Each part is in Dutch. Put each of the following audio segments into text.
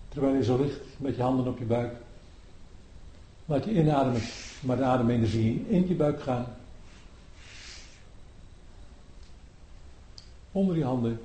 Terwijl je zo ligt met je handen op je buik. Laat je inademen, maar de ademenergie in je buik gaan. Onder je handen.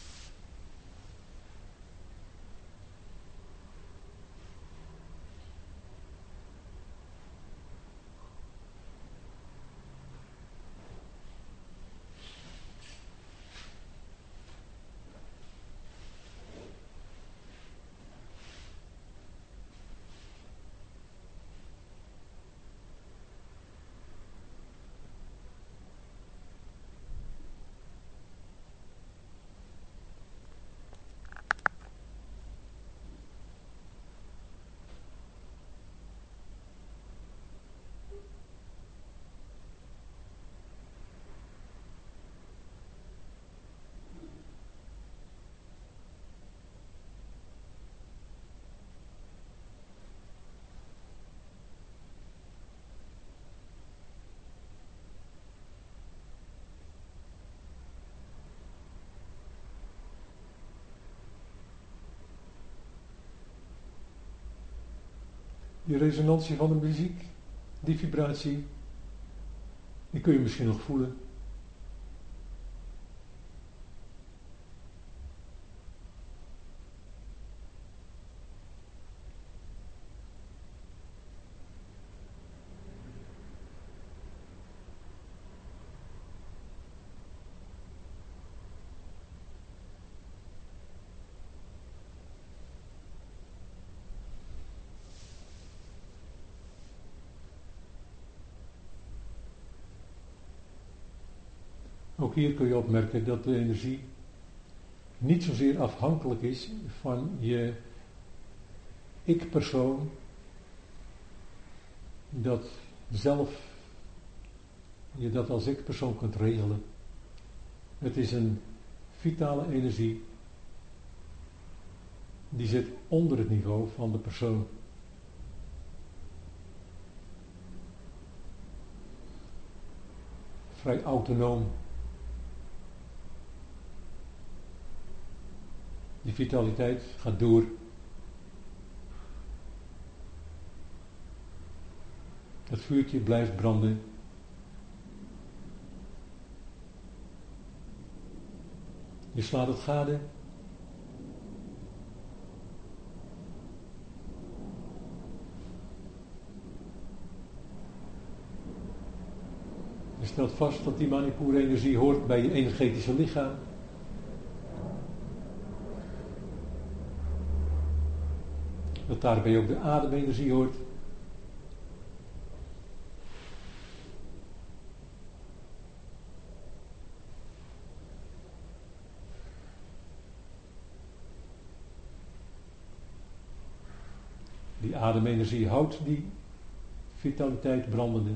Die resonantie van de muziek, die vibratie, die kun je misschien nog voelen. Ook hier kun je opmerken dat de energie niet zozeer afhankelijk is van je ik-persoon, dat zelf je dat als ik-persoon kunt regelen. Het is een vitale energie die zit onder het niveau van de persoon. Vrij autonoom. Die vitaliteit gaat door. Het vuurtje blijft branden. Je slaat het gade. Je stelt vast dat die Manipur-energie hoort bij je energetische lichaam. Dat daarbij ook de ademenergie hoort. Die ademenergie houdt die vitaliteit brandende.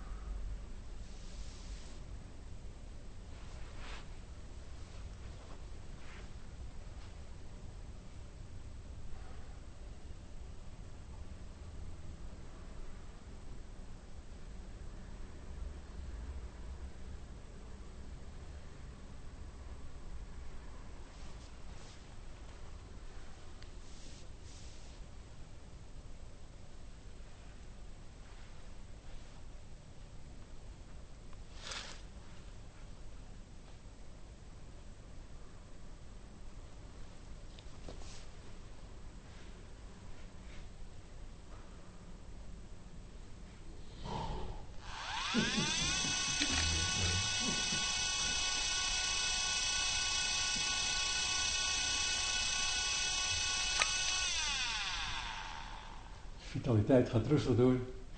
Vitaliteit gaat rustig door.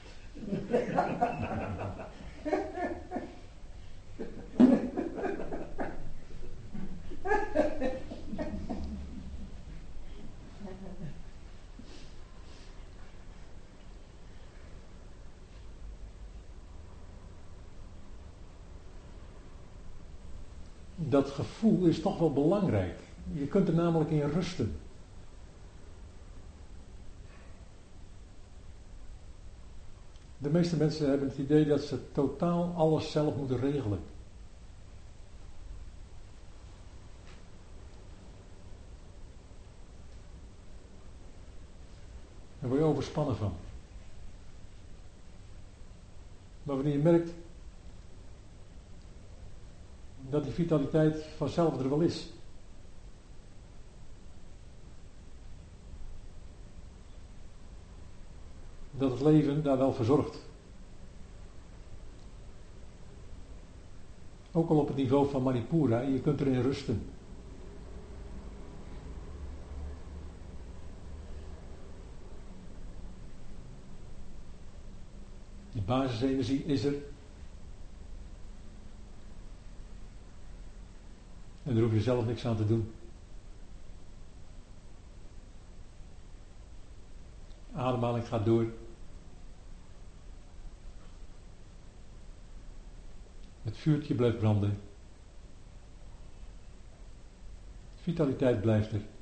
Dat gevoel is toch wel belangrijk. Je kunt er namelijk in rusten. De meeste mensen hebben het idee dat ze totaal alles zelf moeten regelen. Daar word je overspannen van. Maar wanneer je merkt dat die vitaliteit vanzelf er wel is. Dat het leven daar wel voor zorgt. Ook al op het niveau van Manipura, je kunt erin rusten. Die basisenergie is er. En daar hoef je zelf niks aan te doen. Ademhaling gaat door. Het vuurtje blijft branden. Vitaliteit blijft er.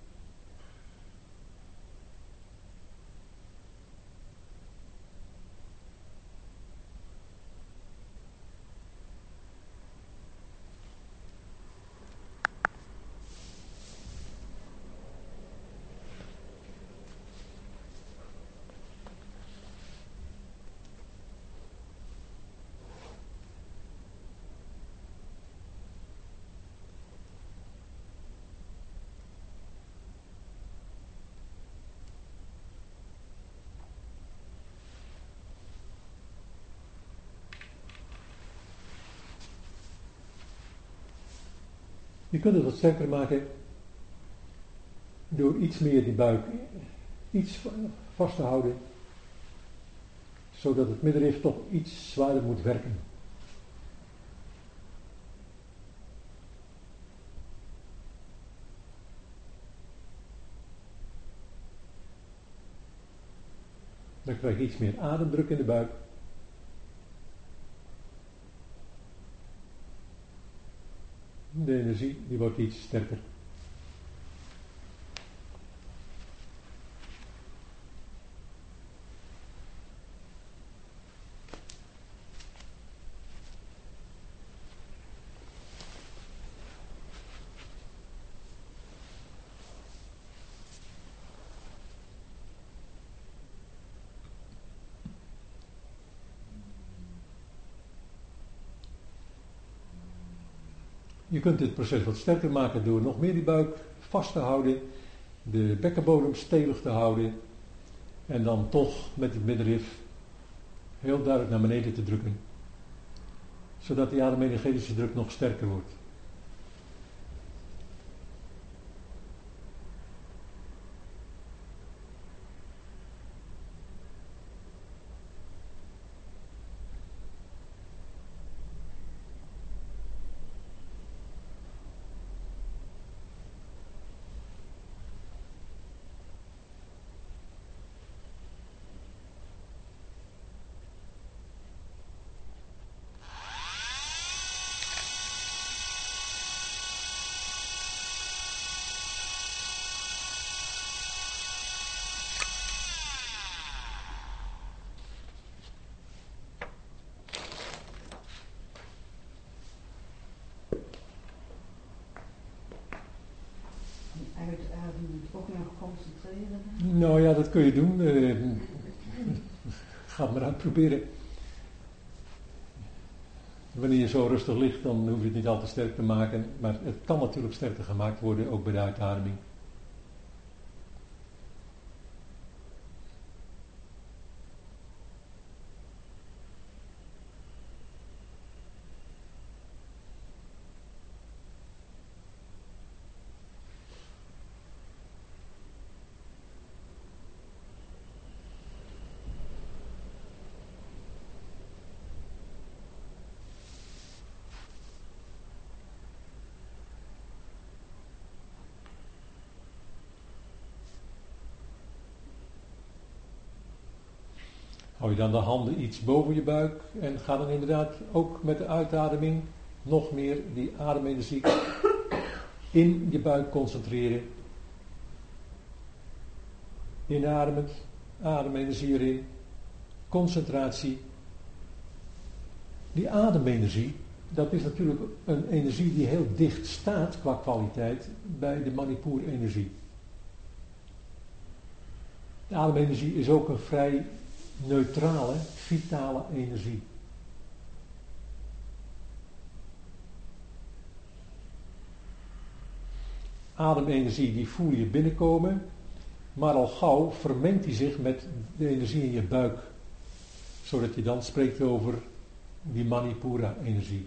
Je kunt het wat sterker maken door iets meer die buik iets vast te houden, zodat het middenrif toch iets zwaarder moet werken. Dan krijg je iets meer ademdruk in de buik. De energie die wordt iets sterker. Je kunt dit proces wat sterker maken door nog meer die buik vast te houden, de bekkenbodem stevig te houden en dan toch met het middenrif heel duidelijk naar beneden te drukken, zodat die ademenergetische druk nog sterker wordt. Uitademen ook nog concentreren? Nou ja, dat kun je doen. Ga het maar uitproberen. Wanneer je zo rustig ligt, dan hoef je het niet al te sterk te maken. Maar het kan natuurlijk sterker gemaakt worden, ook bij de uitademing. Hou je dan de handen iets boven je buik en ga dan inderdaad ook met de uitademing nog meer die ademenergie in je buik concentreren. Inademend, ademenergie erin, concentratie. Die ademenergie, dat is natuurlijk een energie die heel dicht staat qua kwaliteit bij de Manipur-energie. De ademenergie is ook een vrij neutrale, vitale energie. Ademenergie die voel je binnenkomen, maar al gauw vermengt die zich met de energie in je buik. Zodat je dan spreekt over die Manipura-energie.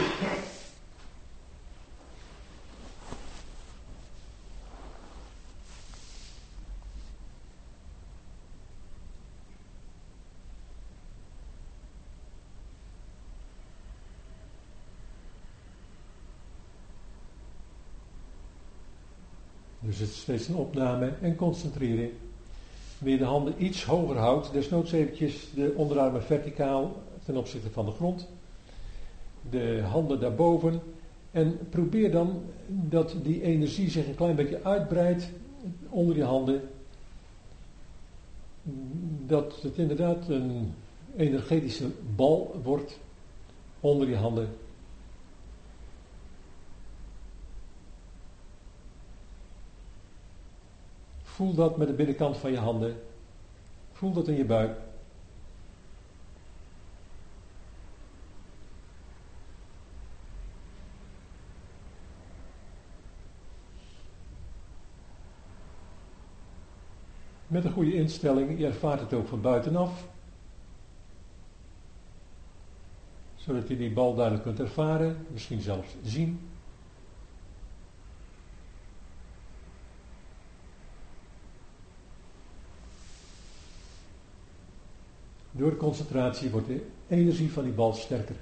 Dus het is steeds een opname en concentreren. Wanneer je de handen iets hoger houdt, desnoods eventjes de onderarmen verticaal ten opzichte van de grond. De handen daarboven. En probeer dan dat die energie zich een klein beetje uitbreidt onder je handen. Dat het inderdaad een energetische bal wordt onder je handen. Voel dat met de binnenkant van je handen. Voel dat in je buik. Met een goede instelling, je ervaart het ook van buitenaf. Zodat je die bal duidelijk kunt ervaren, misschien zelfs zien. Door concentratie wordt de energie van die bal sterker.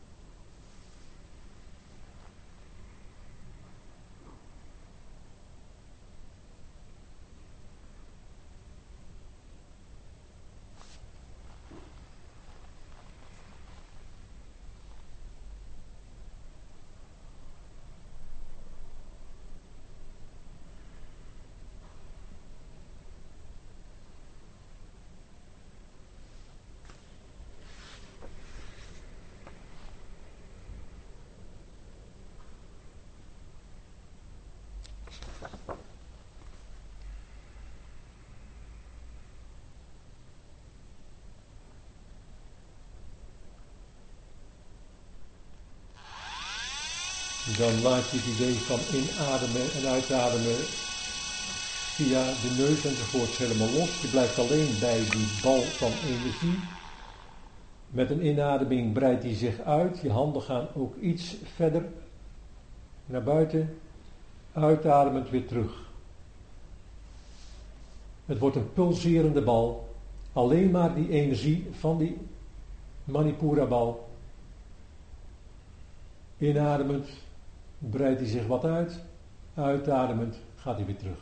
Dan laat je het idee van inademen en uitademen via de neus enzovoorts helemaal los. Je blijft alleen bij die bal van energie. Met een inademing breidt die zich uit. Je handen gaan ook iets verder naar buiten. Uitademend weer terug. Het wordt een pulserende bal. Alleen maar die energie van die Manipura bal. Inademend breidt hij zich wat uit. Uitademend gaat hij weer terug.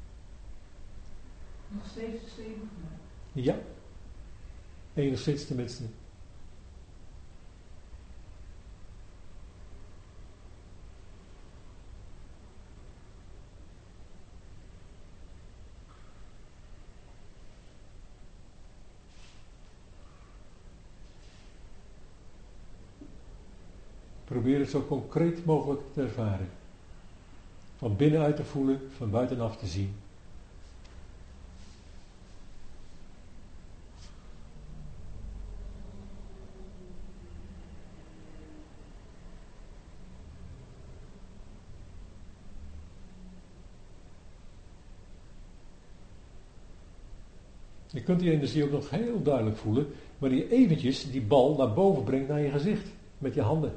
Nog steeds stevig? Ja. Enigszins tenminste. Probeer het zo concreet mogelijk te ervaren. Van binnenuit te voelen, van buitenaf te zien. Je kunt die energie ook nog heel duidelijk voelen, wanneer je eventjes die bal naar boven brengt naar je gezicht, met je handen.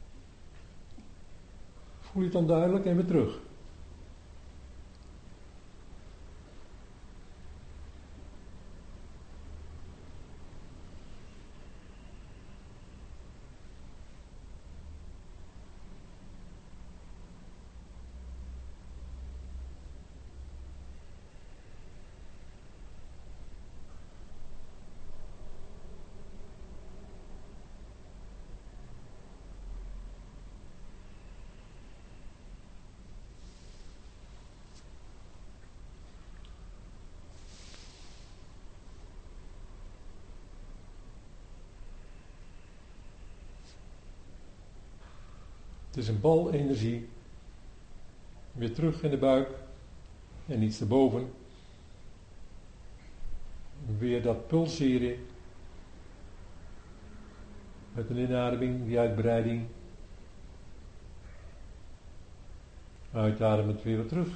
Voel je het dan duidelijk en weer terug. Het is een bal energie. Weer terug in de buik. En iets erboven. weer dat pulseren met een inademing, die uitbreiding. Uitademend weer terug.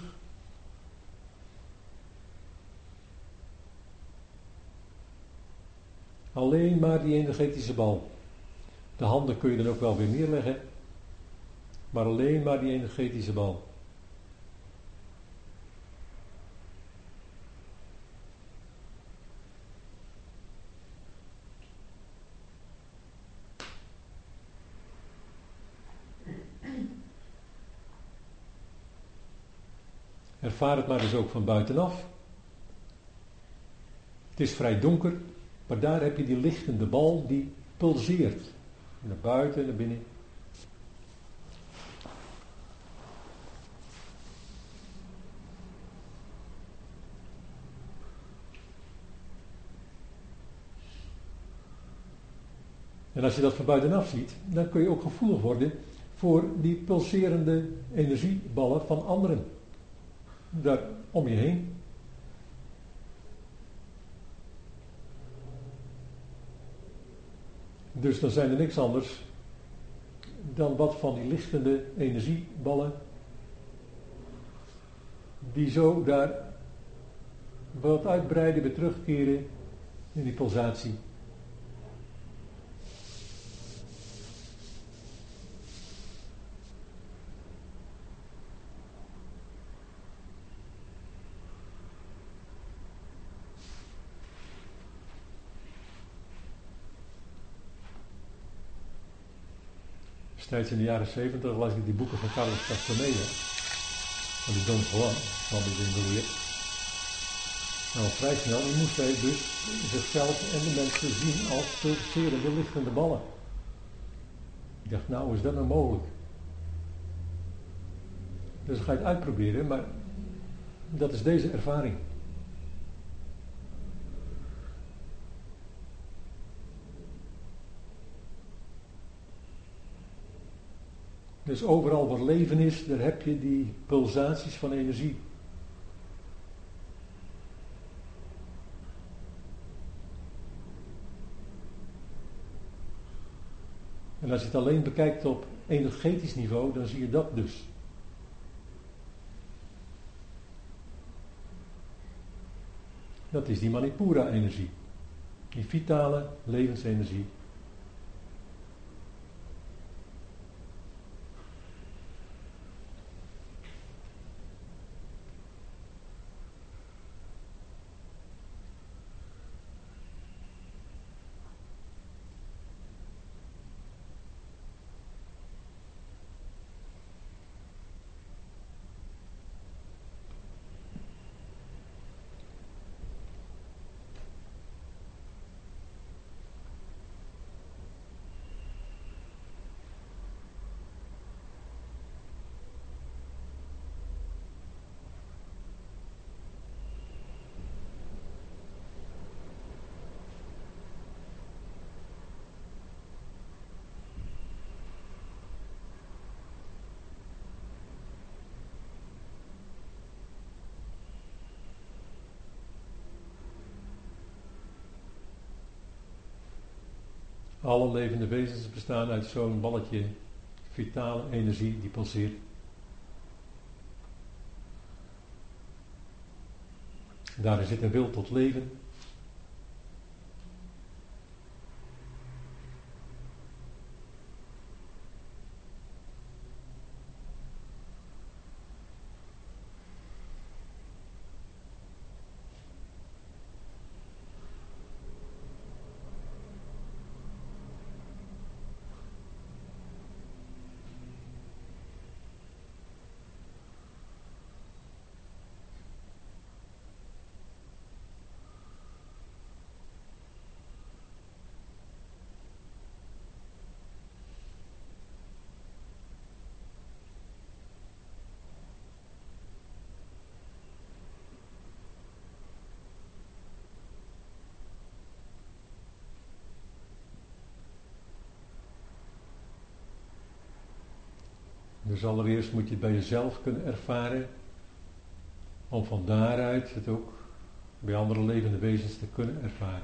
Alleen maar die energetische bal. De handen kun je dan ook wel weer neerleggen. Maar alleen maar die energetische bal. Ervaar het maar dus ook van buitenaf. Het is vrij donker, maar daar heb je die lichtende bal die pulseert. Naar buiten en naar binnen. En als je dat van buitenaf ziet, dan kun je ook gevoelig worden voor die pulserende energieballen van anderen. Daar om je heen. Dus dan zijn er niks anders dan wat van die lichtende energieballen die zo daar wat uitbreiden, weer terugkeren in die pulsatie. Destijds in de jaren 70 las ik die boeken van Carlos Castaneda, van die Don Juan, van de Zindoleer. Nou, vrij snel moest hij dus zichzelf en de mensen zien als pulserende lichtende ballen. Ik dacht, nou is dat nou mogelijk? Dus dan ga je het uitproberen, maar dat is deze ervaring. Dus overal waar leven is, daar heb je die pulsaties van energie. En als je het alleen bekijkt op energetisch niveau, dan zie je dat dus. Dat is die Manipura-energie. Die vitale levensenergie. Alle levende wezens bestaan uit zo'n balletje vitale energie die pulseert. Daarin zit een wil tot leven. Dus allereerst moet je het bij jezelf kunnen ervaren, om van daaruit het ook bij andere levende wezens te kunnen ervaren.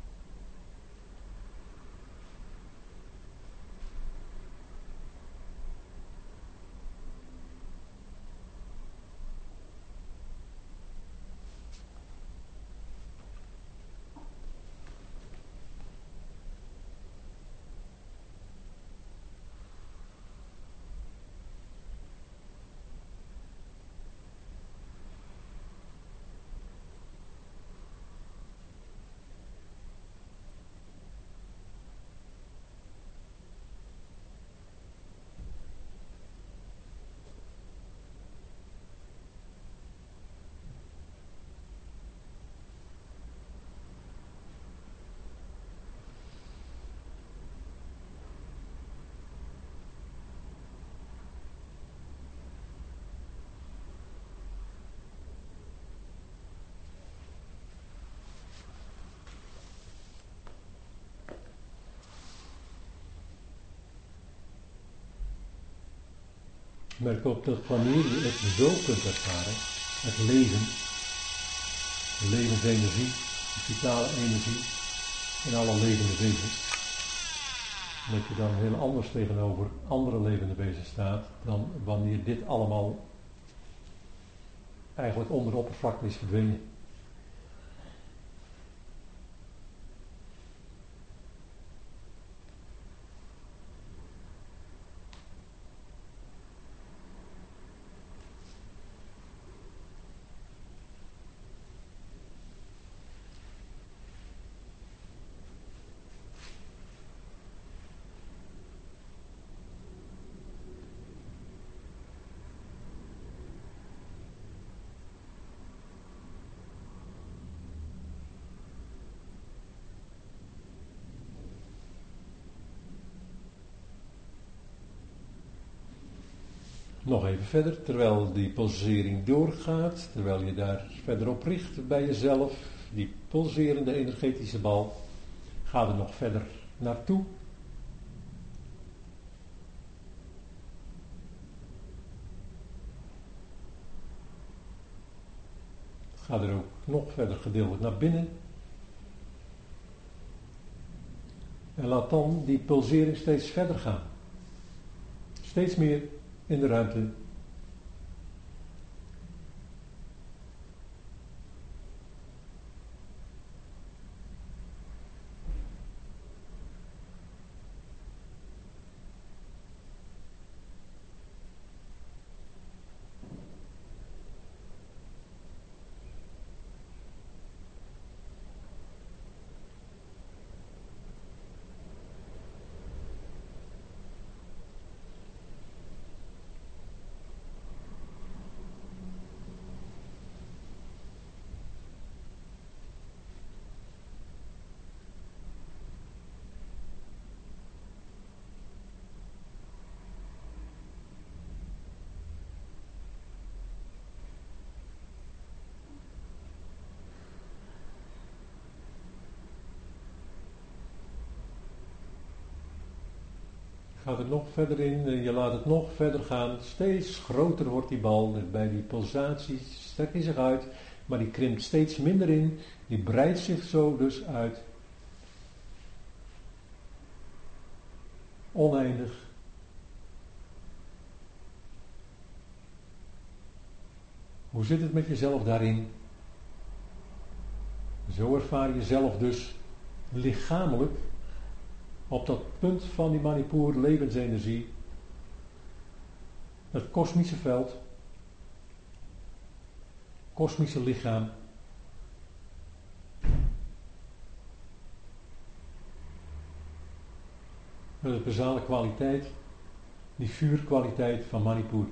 Merk op dat wanneer je het zo kunt ervaren, het leven, de levensenergie, de vitale energie in alle levende wezens, dat je dan heel anders tegenover andere levende wezens staat dan wanneer dit allemaal eigenlijk onder de oppervlakte is verdwenen. Nog even verder, terwijl die pulsering doorgaat, terwijl je daar verder op richt bij jezelf, die pulserende energetische bal, ga er nog verder naartoe. Ga er ook nog verder gedeeltelijk naar binnen. En laat dan die pulsering steeds verder gaan. Steeds meer in de ruimte. Gaat er nog verder in, je laat het nog verder gaan. Steeds groter wordt die bal. Bij die pulsatie strekt hij zich uit, maar die krimpt steeds minder in. Die breidt zich zo dus uit. Oneindig. Hoe zit het met jezelf daarin? Zo ervaar je jezelf dus lichamelijk op dat punt van die Manipur levensenergie, het kosmische veld, kosmische lichaam, met de basale kwaliteit, die vuurkwaliteit van Manipur.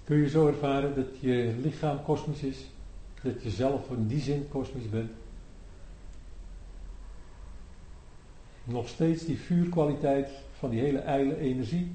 Kun je zo ervaren dat je lichaam kosmisch is? Dat je zelf in die zin kosmisch bent? Nog steeds die vuurkwaliteit van die hele ijle energie?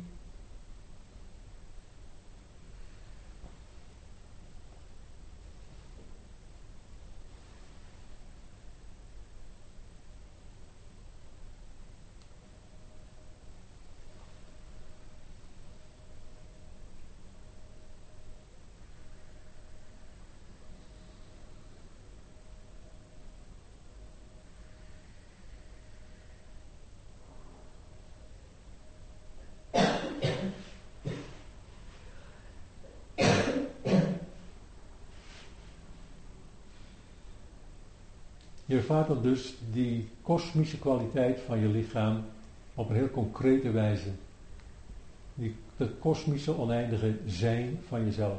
Je ervaart dan dus die kosmische kwaliteit van je lichaam op een heel concrete wijze. Dat kosmische oneindige zijn van jezelf.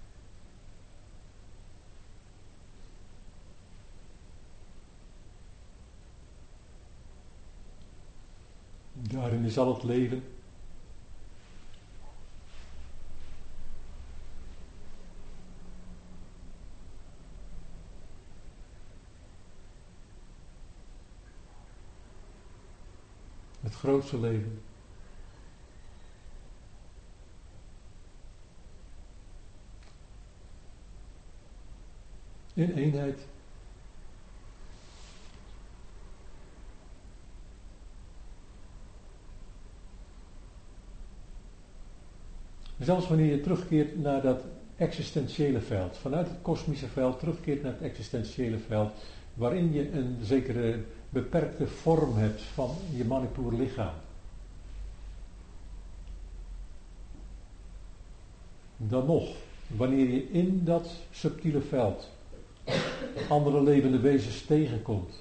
Daarin is al het leven. Het grootste leven. In eenheid. Zelfs wanneer je terugkeert naar dat existentiële veld, vanuit het kosmische veld terugkeert naar het existentiële veld, waarin je een zekere beperkte vorm hebt van je Manipur lichaam. Dan nog, wanneer je in dat subtiele veld andere levende wezens tegenkomt,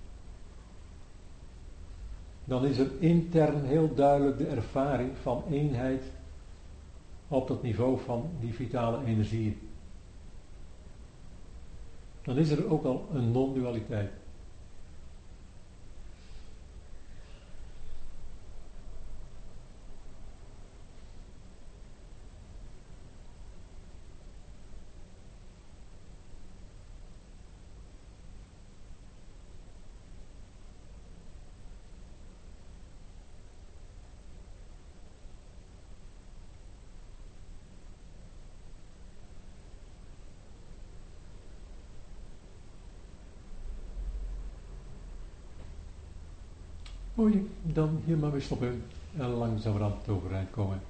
dan is er intern heel duidelijk de ervaring van eenheid op dat niveau van die vitale energie. Dan is er ook al een non-dualiteit. Mooi, dan hier maar weer stoppen en langzamerhand overeind komen.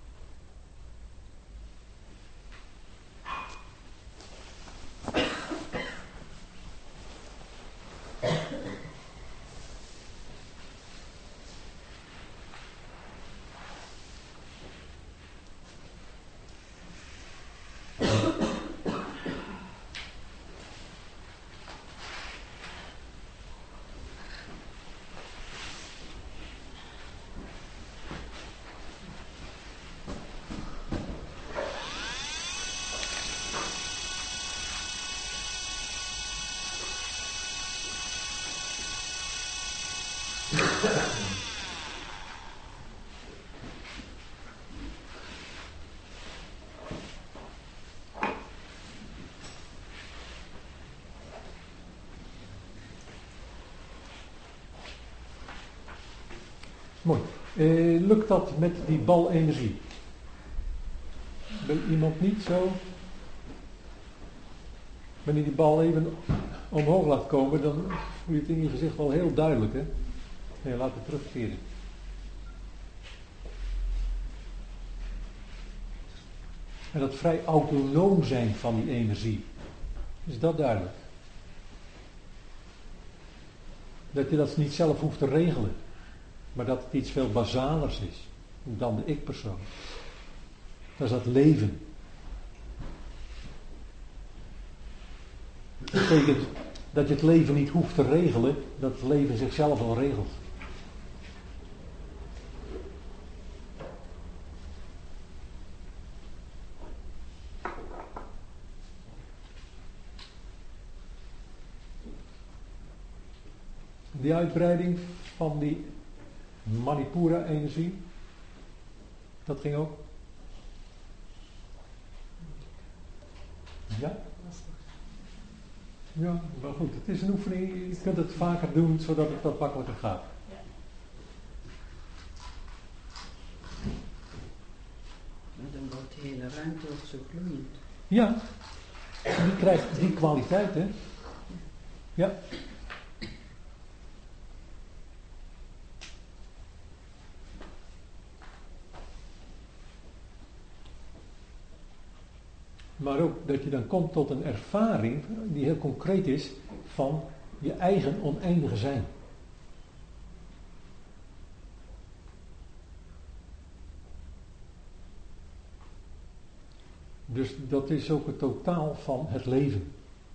Mooi. Lukt dat met die balenergie? Wil iemand niet zo? Wanneer die bal even omhoog laat komen, dan voel je het in je gezicht wel heel duidelijk, hè? Nee, laat het terugkeren. En dat vrij autonoom zijn van die energie. Is dat duidelijk? Dat je dat niet zelf hoeft te regelen. Maar dat het iets veel basalers is dan de ik-persoon. Dat is dat leven. Dat betekent dat je het leven niet hoeft te regelen, dat het leven zichzelf al regelt. Die uitbreiding van die Manipura-energie, dat ging ook. Ja? lastig. Ja, maar goed, het is een oefening. Je kunt het vaker doen, zodat het wat makkelijker gaat. Ja. Maar dan wordt de hele ruimte ook zo gloeiend. Ja, die krijgt die kwaliteit, hè? Ja. Maar ook dat je dan komt tot een ervaring die heel concreet is van je eigen oneindige zijn. Dus dat is ook het totaal van het leven.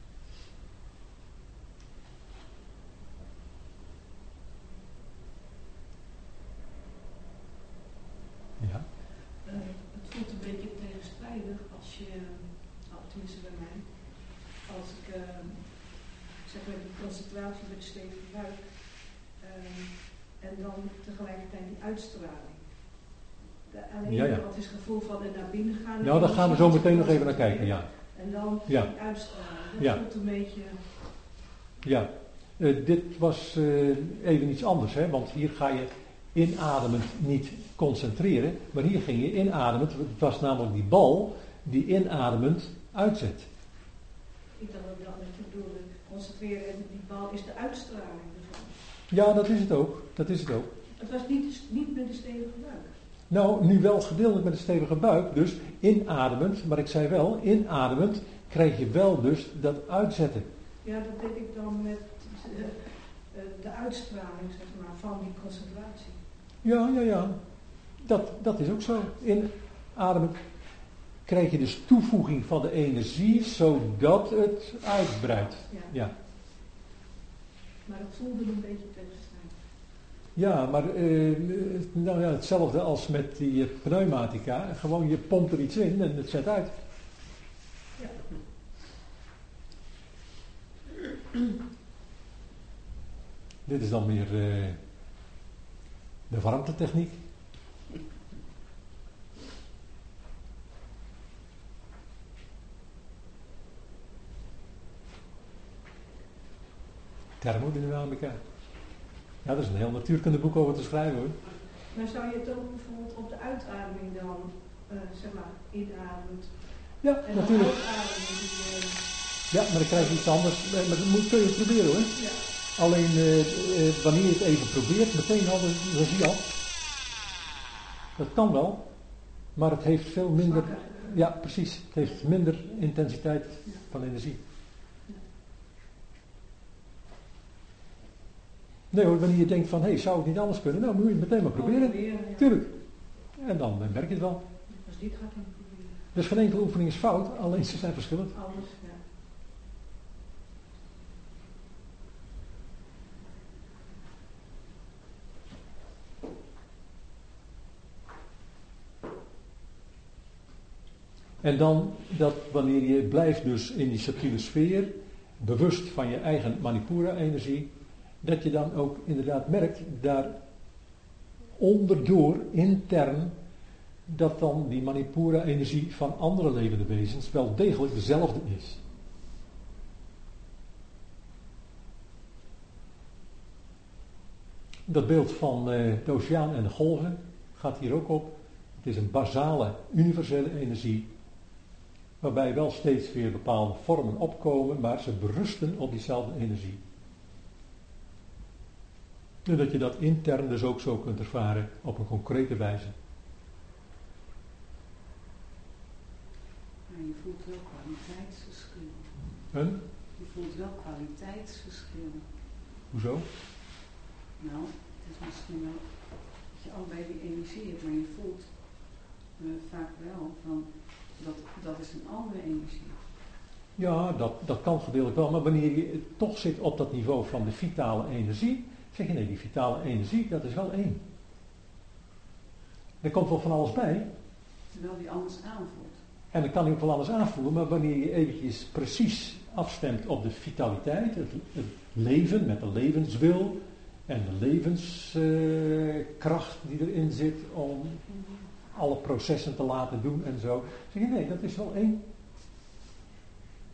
Ja. Het voelt een beetje tegenstrijdig als je, tenminste bij mij, als ik zeg maar die concentratie met de stevige buik en dan tegelijkertijd die uitstraling. Aan de ene kant is het gevoel van er naar binnen gaan. Nou, daar gaan we zo meteen nog even naar kijken, ja. En dan die uitstraling. Dat voelt een beetje. Ja, dit was even iets anders, hè? Want hier ga je inademend niet concentreren, maar hier ging je inademend, het was namelijk die bal die inademend uitzet. Ik dacht ook dan dat je bedoelde concentreren en die bal is de uitstraling ervan. Ja, dat is het ook. Dat is het ook. Het was niet met de stevige buik. Nou, nu wel gedeeltelijk met een stevige buik, dus inademend, maar ik zei wel, inademend krijg je wel dus dat uitzetten. Ja, dat deed ik dan met de uitstraling, zeg maar, van die concentratie. Ja. Dat is ook zo. Inademend krijg je dus toevoeging van de energie, zodat het uitbreidt. Ja. Maar het voelde een beetje tegenstrijdig. Ja, maar nou ja, hetzelfde als met die pneumatica. Gewoon je pompt er iets in en het zet uit. Ja. Dit is dan weer de warmtetechniek. Thermodynamica. Ja, dat is een heel natuurkundeboek over te schrijven, hoor. Maar zou je het ook bijvoorbeeld op de uitademing dan, zeg maar, inademend? Ja, en natuurlijk. Uitademing, ja, maar dan krijg je iets anders. Maar dat kun je proberen, hoor. Ja. Alleen wanneer je het even probeert, meteen al de regie af. Dat kan wel, maar het heeft veel minder. Zwakker. Ja, precies. Het heeft minder intensiteit van energie. Nee hoor, wanneer je denkt van, hé, zou het niet anders kunnen? Nou, moet je het meteen maar proberen. Ja. Tuurlijk. En dan merk je het wel. Als dit gaat dan proberen. Dus geen enkele oefening is fout, alleen ze zijn verschillend. Anders, ja. En dan dat wanneer je blijft dus in die subtiele sfeer, bewust van je eigen Manipura-energie, dat je dan ook inderdaad merkt, daar onderdoor, intern, dat dan die Manipura-energie van andere levende wezens wel degelijk dezelfde is. Dat beeld van de oceaan en de golven gaat hier ook op. Het is een basale, universele energie, waarbij wel steeds weer bepaalde vormen opkomen, maar ze berusten op diezelfde energie. En dat je dat intern dus ook zo kunt ervaren op een concrete wijze. Maar je voelt wel kwaliteitsverschillen. Je voelt wel kwaliteitsverschillen. Hoezo? Nou, het is misschien wel dat je allebei die energie hebt, maar je voelt vaak wel van dat is een andere energie. Ja, dat kan gedeeltelijk wel, maar wanneer je toch zit op dat niveau van de vitale energie, zeg je nee, die vitale energie, dat is wel één. Er komt wel van alles bij. Terwijl die anders aanvoelt. En dan kan hij ook wel alles aanvoelen, maar wanneer je eventjes precies afstemt op de vitaliteit, het leven met de levenswil en de levenskracht die erin zit om alle processen te laten doen en zo, zeg je nee, dat is wel één.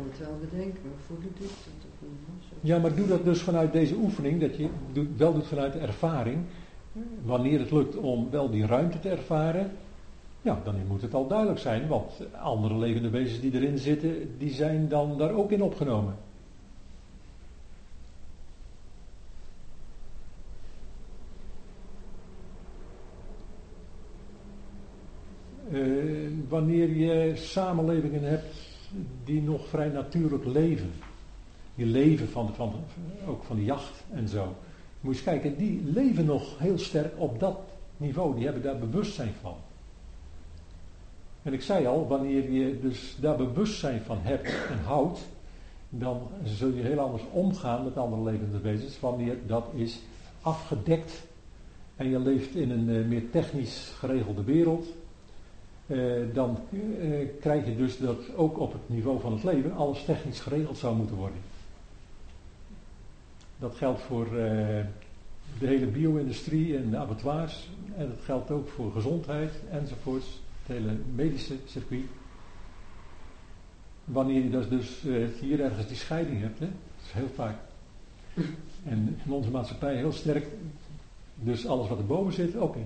het wel bedenken, we voelen dit. Ja, maar doe dat dus vanuit deze oefening, dat je wel doet vanuit de ervaring. Wanneer het lukt om wel die ruimte te ervaren, ja, dan moet het al duidelijk zijn, want andere levende wezens die erin zitten, die zijn dan daar ook in opgenomen. Wanneer je samenlevingen hebt die nog vrij natuurlijk leven, die leven ook van de jacht en zo, moet je eens kijken, die leven nog heel sterk op dat niveau, die hebben daar bewustzijn van. En ik zei al, wanneer je dus daar bewustzijn van hebt en houdt, dan zul je heel anders omgaan met andere levende wezens, wanneer dat is afgedekt en je leeft in een meer technisch geregelde wereld. Dan krijg je dus dat ook op het niveau van het leven alles technisch geregeld zou moeten worden. Dat geldt voor de hele bio-industrie en de abattoirs. En dat geldt ook voor gezondheid enzovoorts. Het hele medische circuit. Wanneer je dus hier ergens die scheiding hebt, hè, dat is heel vaak. En in onze maatschappij heel sterk. Dus alles wat erboven zit, oké.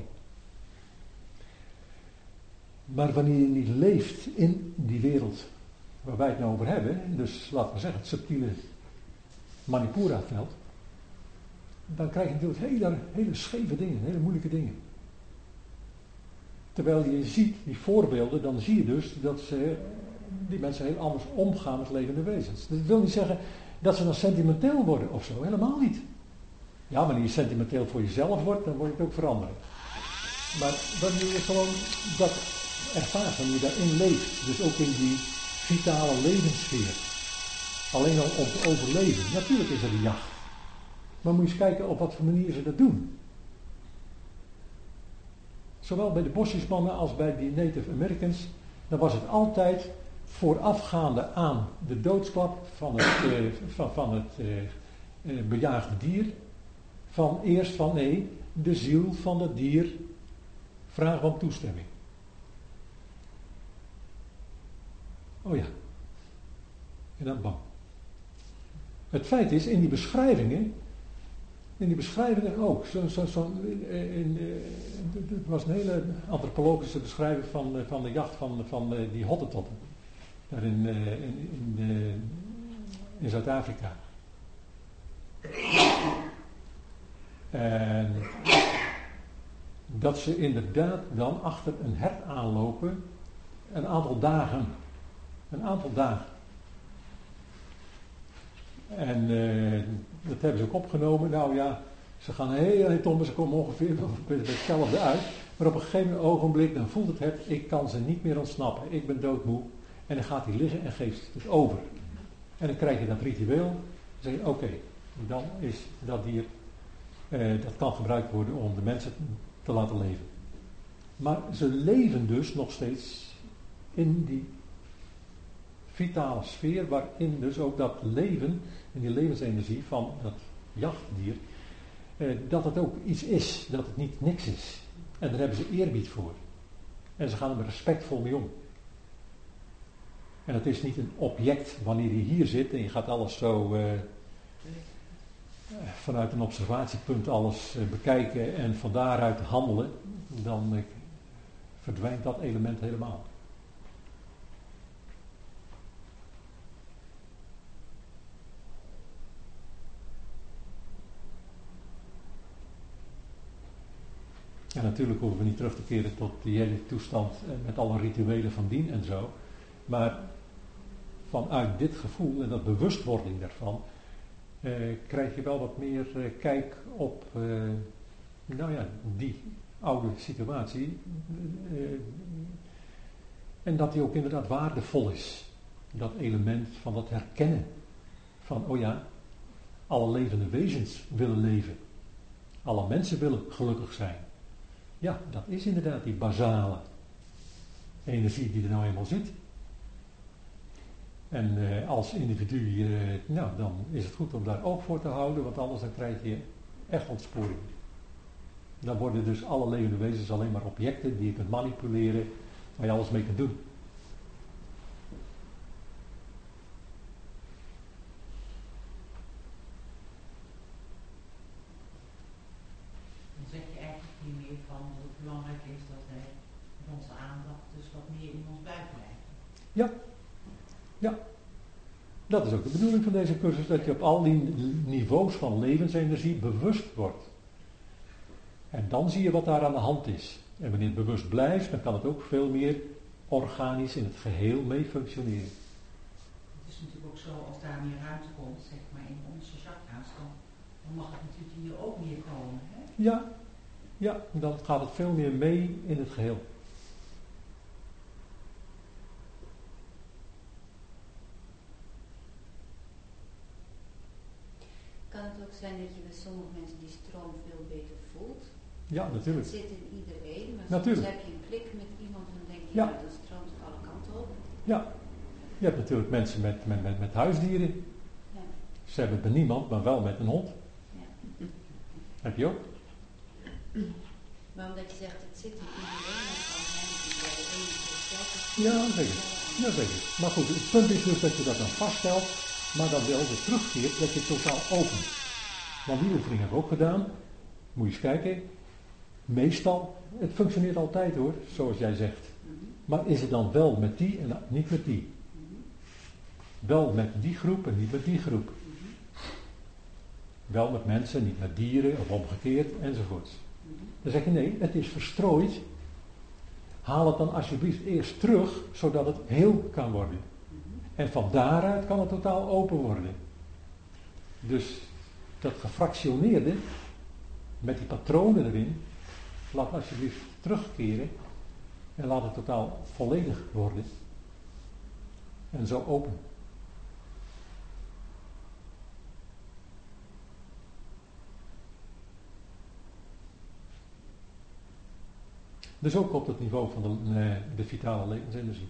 Maar wanneer je niet leeft in die wereld waar wij het nou over hebben, dus laten we zeggen het subtiele Manipura-veld, dan krijg je natuurlijk hele scheve dingen, hele moeilijke dingen. Terwijl je ziet die voorbeelden, dan zie je dus dat die mensen heel anders omgaan met levende wezens. Dat wil niet zeggen dat ze dan sentimenteel worden of zo, helemaal niet. Ja, wanneer je sentimenteel voor jezelf wordt, dan word je het ook veranderen. Maar wanneer je gewoon dat ervaart, wanneer je daarin leeft, dus ook in die vitale levenssfeer, alleen al om te overleven. Natuurlijk is er de jacht. Maar moet je eens kijken op wat voor manier ze dat doen. Zowel bij de bosjesmannen als bij die Native Americans, dan was het altijd voorafgaande aan de doodsklap van het bejaagde dier, eerst van nee, de ziel van het dier vragen om toestemming. Oh ja. En dan bang. Het feit is, in die beschrijvingen ook. Het was een hele antropologische beschrijving van de jacht van die hottentotten. Daar in Zuid-Afrika. En dat ze inderdaad dan achter een hert aanlopen een aantal dagen. En dat hebben ze ook opgenomen. Nou ja, ze gaan heel eind om, ze komen ongeveer bij hetzelfde uit. Maar op een gegeven ogenblik, dan voelt het hert, ik kan ze niet meer ontsnappen. Ik ben doodmoe. En dan gaat hij liggen en geeft het over. En dan krijg je dat ritueel. Dan zeg je, oké, dan is dat dier, dat kan gebruikt worden om de mensen te laten leven. Maar ze leven dus nog steeds in die vitale sfeer, waarin dus ook dat leven, en die levensenergie van dat jachtdier, dat het ook iets is, dat het niet niks is. En daar hebben ze eerbied voor. En ze gaan er respectvol mee om. En het is niet een object wanneer je hier zit en je gaat alles zo vanuit een observatiepunt alles bekijken en van daaruit handelen, dan verdwijnt dat element helemaal. En natuurlijk hoeven we niet terug te keren tot die hele toestand met alle rituelen van dien en zo. Maar vanuit dit gevoel en dat bewustwording daarvan krijg je wel wat meer kijk op die oude situatie. En dat die ook inderdaad waardevol is. Dat element van dat herkennen. Van, oh ja, alle levende wezens willen leven. Alle mensen willen gelukkig zijn. Ja, dat is inderdaad die basale energie die er nou eenmaal zit. En als individu, dan is het goed om daar oog voor te houden, want anders dan krijg je echt ontsporing. Dan worden dus alle levende wezens alleen maar objecten die je kunt manipuleren, waar je alles mee kunt doen. hier meer van dat het belangrijk is dat wij met onze aandacht dus wat meer in ons buik blijven. Ja. Dat is ook de bedoeling van deze cursus, dat je op al die niveaus van levensenergie bewust wordt. En dan zie je wat daar aan de hand is. En wanneer het bewust blijft, dan kan het ook veel meer organisch in het geheel mee functioneren. Het is natuurlijk ook zo, als daar meer ruimte komt, zeg maar, in onze chakra's, dan mag het natuurlijk hier ook meer komen. Hè? Ja, dan gaat het veel meer mee in het geheel. Kan het ook zijn dat je bij sommige mensen die stroom veel beter voelt? Ja, natuurlijk. Het zit in iedereen, maar Natuurlijk. soms heb je een klik met iemand en dan denk je, Ja. ja, dat stroomt alle kanten op. Ja, je hebt natuurlijk mensen met huisdieren. Ja. Ze hebben het bij niemand, maar wel met een hond. Ja. Heb je ook? Maar omdat je zegt, het zit in iedereen, dan kan zijn die bij de ene sterker Ja, zeker. Ja, zeker. Maar goed, het punt is dus dat je dat dan vaststelt, maar dan wel weer terugkeert dat je totaal opent. Want die oefening hebben we ook gedaan. Moet je eens kijken. Meestal, het functioneert altijd hoor, zoals jij zegt. Maar is het dan wel met die en niet met die? Wel met die groep en niet met die groep. Wel met mensen, niet met dieren of omgekeerd enzovoorts. Dan zeg je nee, het is verstrooid. Haal het dan alsjeblieft eerst terug, zodat het heel kan worden. En van daaruit kan het totaal open worden. Dus dat gefractioneerde, met die patronen erin, laat alsjeblieft terugkeren en laat het totaal volledig worden. En zo open. Dus ook op het niveau van de vitale levensenergie.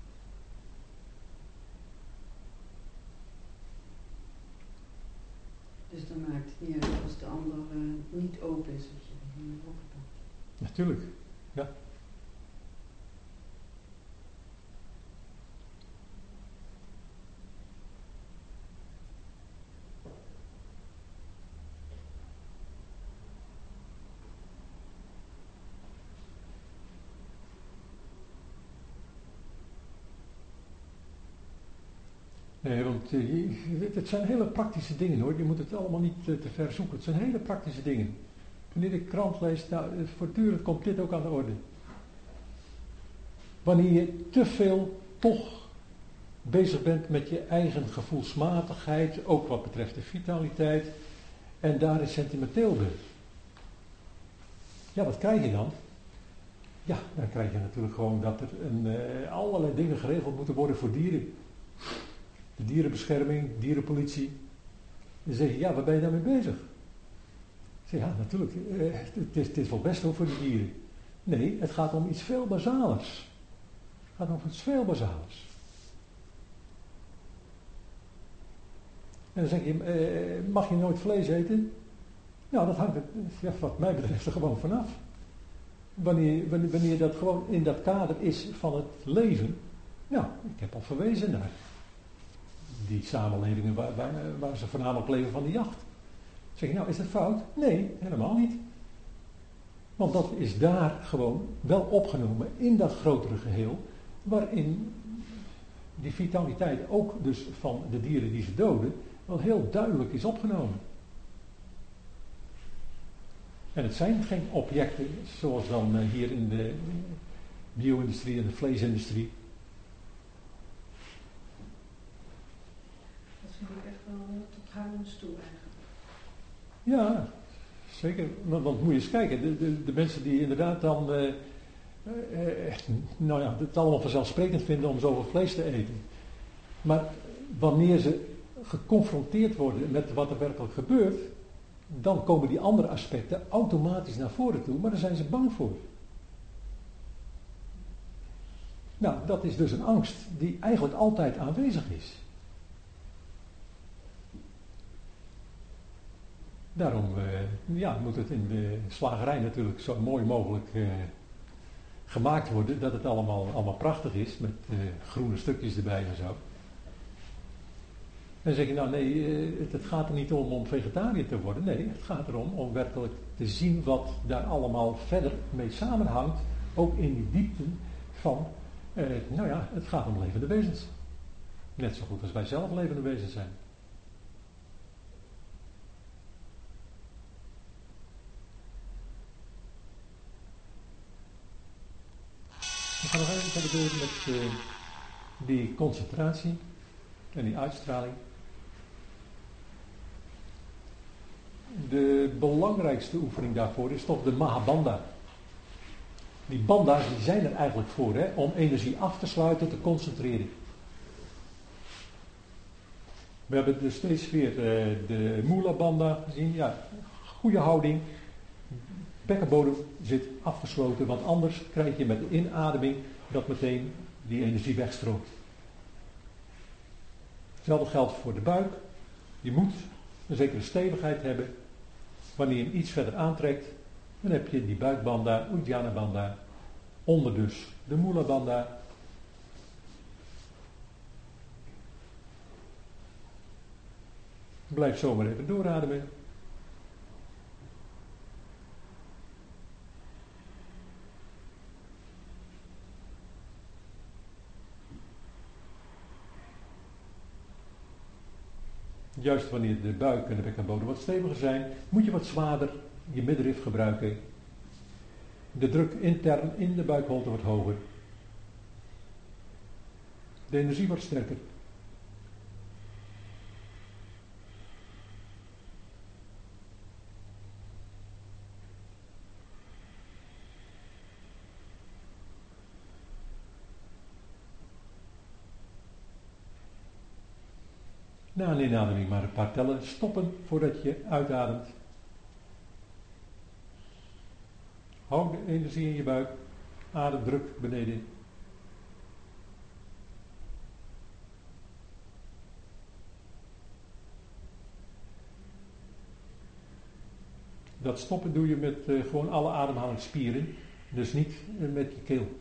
Dus dan maakt het niet uit als de ander niet open is, dat je er niet open bent. Natuurlijk, ja. Nee, want het zijn hele praktische dingen hoor. Je moet het allemaal niet te ver zoeken. Het zijn hele praktische dingen. Wanneer de krant leest, nou, voortdurend komt dit ook aan de orde. Wanneer je te veel toch bezig bent met je eigen gevoelsmatigheid, ook wat betreft de vitaliteit, en daar is sentimenteel bent. Ja, wat krijg je dan? Ja, dan krijg je natuurlijk gewoon dat er allerlei dingen geregeld moeten worden voor dieren. De dierenbescherming, dierenpolitie. Dan zeg je, ja, waar ben je daarmee bezig? Ik zeg, ja, natuurlijk, het is wel best voor de dieren. Nee, het gaat om iets veel basalers. Het gaat om iets veel basalers. En dan zeg je, mag je nooit vlees eten? Nou, dat hangt er, wat mij betreft er gewoon vanaf. Wanneer dat gewoon in dat kader is van het leven. Ja, ik heb al verwezen naar die samenlevingen waar ze voornamelijk leven van de jacht. Zeg je, nou, is dat fout? Nee, helemaal niet. Want dat is daar gewoon wel opgenomen in dat grotere geheel, waarin die vitaliteit ook dus van de dieren die ze doden, wel heel duidelijk is opgenomen. En het zijn geen objecten zoals dan hier in de bio-industrie en de vleesindustrie. Dat vind ik echt wel tot houdens toe eigenlijk. Ja, zeker. Want moet je eens kijken, de mensen die inderdaad dan nou ja, het allemaal vanzelfsprekend vinden om zoveel vlees te eten. Maar wanneer ze geconfronteerd worden met wat er werkelijk gebeurt, dan komen die andere aspecten automatisch naar voren toe, maar daar zijn ze bang voor. Nou, dat is dus een angst die eigenlijk altijd aanwezig is. Daarom moet het in de slagerij natuurlijk zo mooi mogelijk gemaakt worden, dat het allemaal prachtig is, met groene stukjes erbij en zo. dan zeg je, nou nee, het gaat er niet om vegetariër te worden. Nee, het gaat erom om werkelijk te zien wat daar allemaal verder mee samenhangt. Ook in die diepten van, nou ja, het gaat om levende wezens. Net zo goed als wij zelf levende wezens zijn. We gaan nog even verder door met die concentratie en die uitstraling. De belangrijkste oefening daarvoor is toch de Mahabandha. Die bandha's die zijn er eigenlijk voor, hè, om energie af te sluiten, te concentreren. We hebben dus steeds weer de Mula Bandha gezien. Ja, goede houding. Bekkenbodem zit afgesloten, want anders krijg je met de inademing dat meteen die energie wegstroomt. Hetzelfde geldt voor de buik. Je moet een zekere stevigheid hebben. Wanneer je hem iets verder aantrekt, dan heb je die buikbandha, Uddiyana Bandha. Onder dus de Mula Bandha. Blijf zomaar even doorademen. Juist wanneer de buik en de bekkenbodem wat steviger zijn, moet je wat zwaarder je middenrif gebruiken. De druk intern in de buikholte wordt hoger. De energie wordt sterker. Na een inademing maar een paar tellen stoppen voordat je uitademt. Hou de energie in je buik. Adem druk beneden. Dat stoppen doe je met gewoon alle ademhalingsspieren. Dus niet met je keel.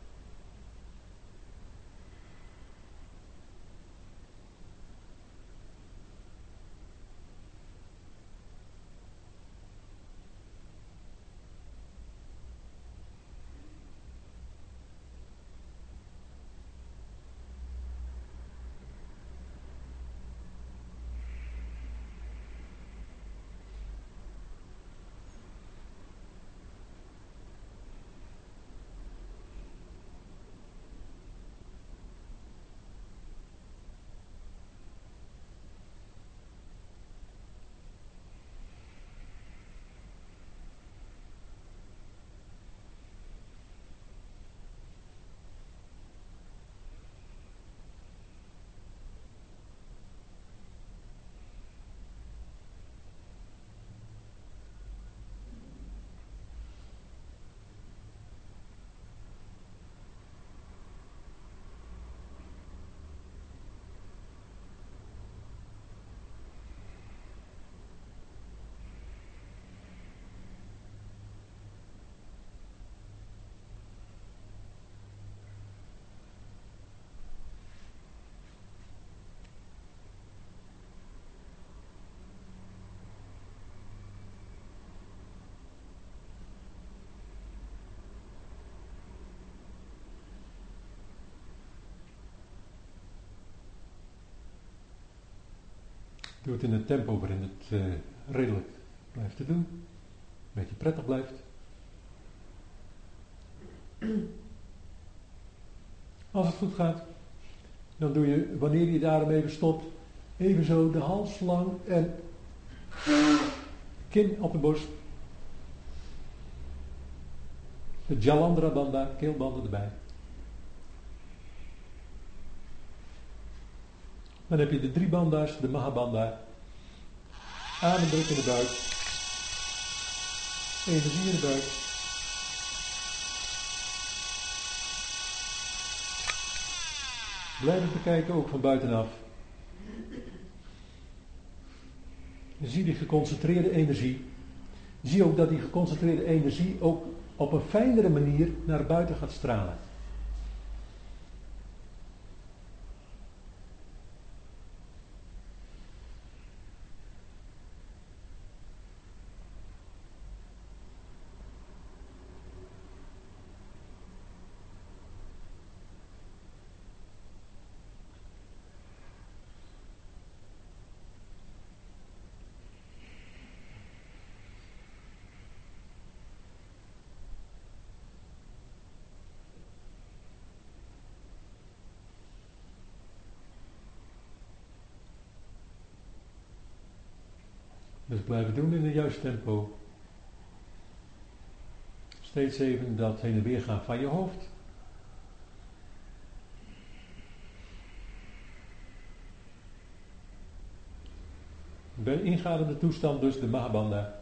Doe het in een tempo waarin het redelijk blijft te doen. Een beetje prettig blijft. Als het goed gaat, dan doe je, wanneer je daarom even stopt, even zo de hals lang en kin op de borst. De Jalandhara Bandha, keelbanden erbij. Dan heb je de 3 bandha's, de Mahabandha. Ademdruk in de buik. Energie in de buik. Blijf het bekijken, ook van buitenaf. Zie die geconcentreerde energie. Zie ook dat die geconcentreerde energie ook op een fijnere manier naar buiten gaat stralen. Dus blijven doen in het juiste tempo. Steeds even dat heen en weer gaan van je hoofd. Bij ingadende toestand dus de Mahabandha.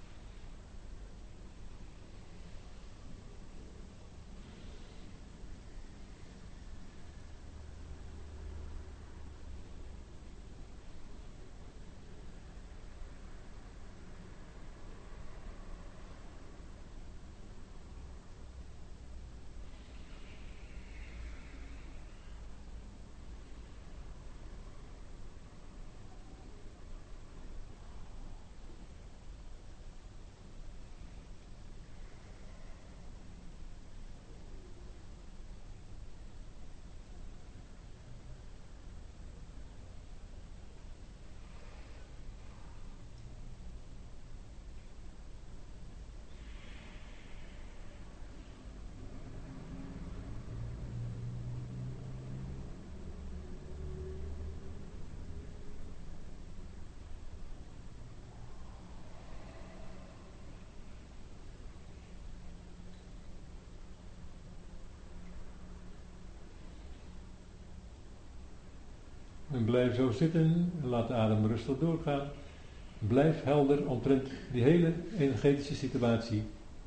En blijf zo zitten en laat de adem rustig doorgaan. Blijf helder omtrent die hele energetische situatie.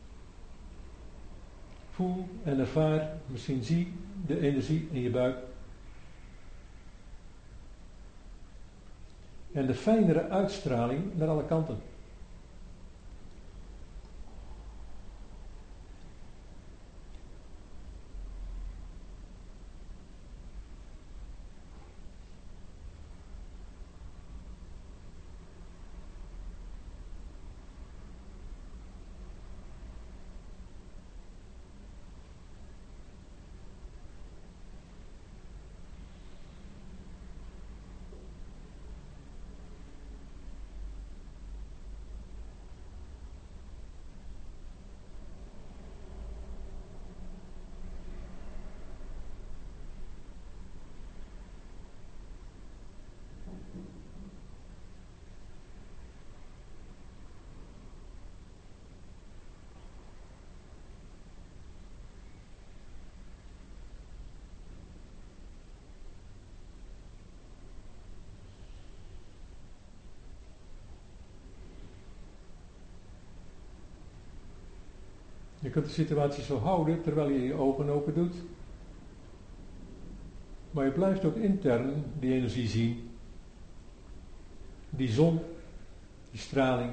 Voel en ervaar, misschien zie de energie in je buik. En de fijnere uitstraling naar alle kanten. Je kunt de situatie zo houden terwijl je je ogen open doet. Maar je blijft ook intern die energie zien. Die zon, die straling.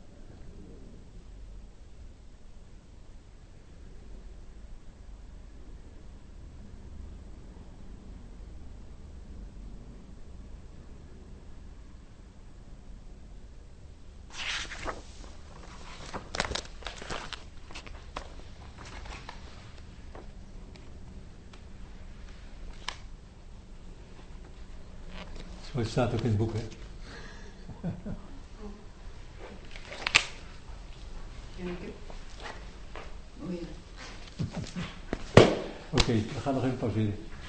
Zo, het staat ook in het boek, hè? Oh ja. Oké, we gaan nog even pauzeren.